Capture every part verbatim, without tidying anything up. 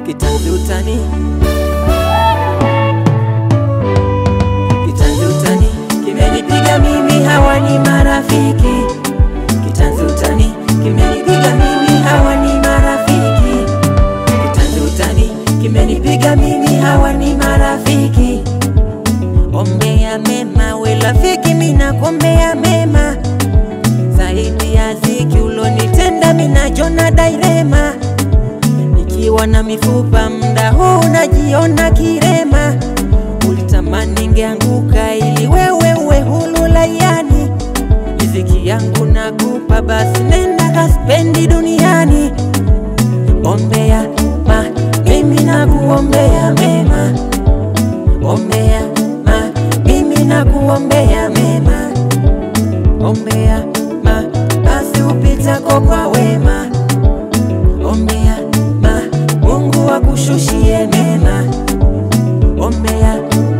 kitanzi utani, kitanzi utani kimenipiga mimi, hawa ni marafiki. Kitanzi utani kimenipiga mimi, hawa ni marafiki. Kitanzi utani kimenipiga mimi, hawa ni marafiki. Ombea mema we rafiki, mina kuombea mema, zaidi ya ziki ulonitenda mina jona dairema. Nikiwa na mifupa mda huu najiona kirema, ulitamani ngeanguka ili wewe uwe hulu layani. Riziki yangu nakupa, basi nenda kaspendi duniani. Ombea ma, mimi nakuombea mema. Ombea ma, mimi nakuombea mema. Ombea ma, basi upitako kwa wema. Ombea ma, Mungu akushushie mema. Ombea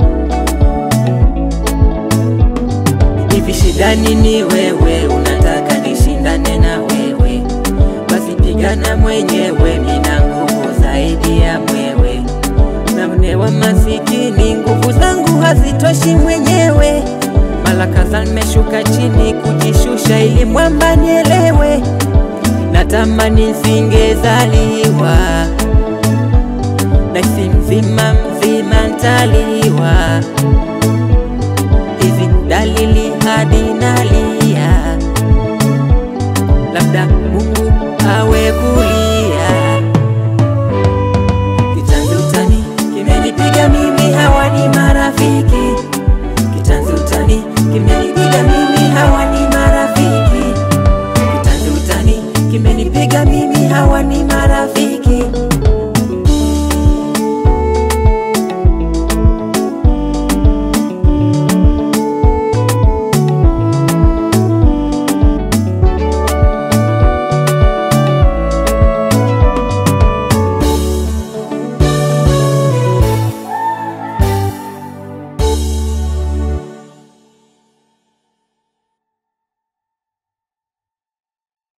hivi shida nini wewe, unataka nishindane na wewe? Basi pigana mwenyewe, mina nguvu zaidi ya mwewe. Naonewa masikini, nguvu zangu hazitoshi mwenyewe. Malaka zangu nimeshuka chini kujishusha ili mwamba nielewe. Natamani singezaliwa, na si mzima mzima ntaliwa. Hizi dalili hadi nalia, labda Mungu awe kulia. Kitanzi utani kimenipiga mimi, hawa ni marafiki. Kitanzi utani kimenipiga mimi, hawa ni marafiki. Kitanzi utani kimenipiga mimi, hawa ni marafiki.